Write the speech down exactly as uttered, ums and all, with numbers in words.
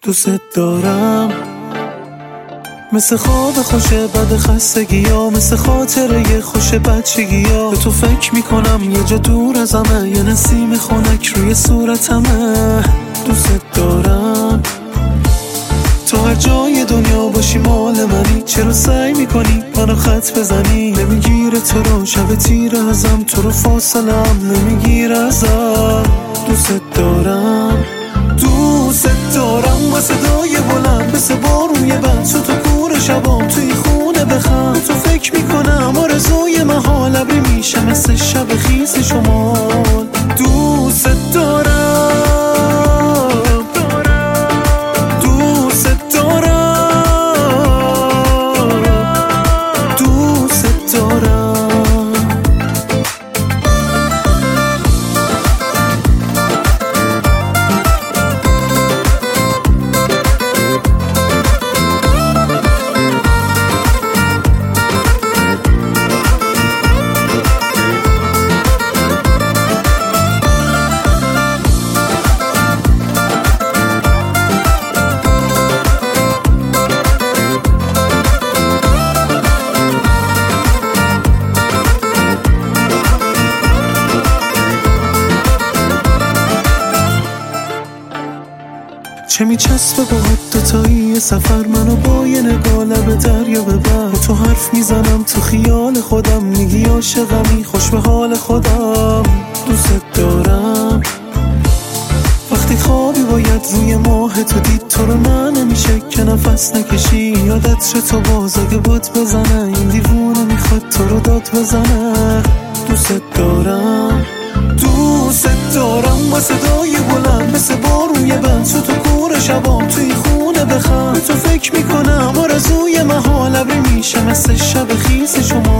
دوست دارم مثل خواب خوشه بعد خستگی ها، مثل خاطره خوش بچگی ها. به تو فکر میکنم یه جا دور از همه، یه نسیم خنک روی صورتمه. دوست دارم تو هر جای دنیا باشی مال منی. چرا سعی میکنی منو خط بزنی؟ نمیگیره تو رو شب تیر ازم، تو رو فاصله هم نمیگیره ازم. دوست دارم دوست دارم با صدای بلند مثل بارون یه بند، تو تو کور شبام توی خونه بخند. تو فکر میکنم آرزوی محال ابری میشه مثل شب خیس شمال. دوست دارم دوست دارم دوست دارم. چه میچسبه با حد دوتایی سفر، منو با یه نگاه لب دریا ببر. با تو حرف میزنم تو خیال خودم، میگی عاشقمی خوش به حال خودم. دوست دارم وقتی خوابی باید روی ماه تو دید، تو رو من نمیشه که نفس نکشی. یادت چه تو باز اگه باد بزنه، این دیوونه میخواد تو رو داد بزنه. دوست دارم دوست دارم با صدای بلند مثل بارون یه بند، تو تو کور شبام توی خونه بخند. تو فکر میکنم آرزوی محال ابری میشه مثل شب خیس شما.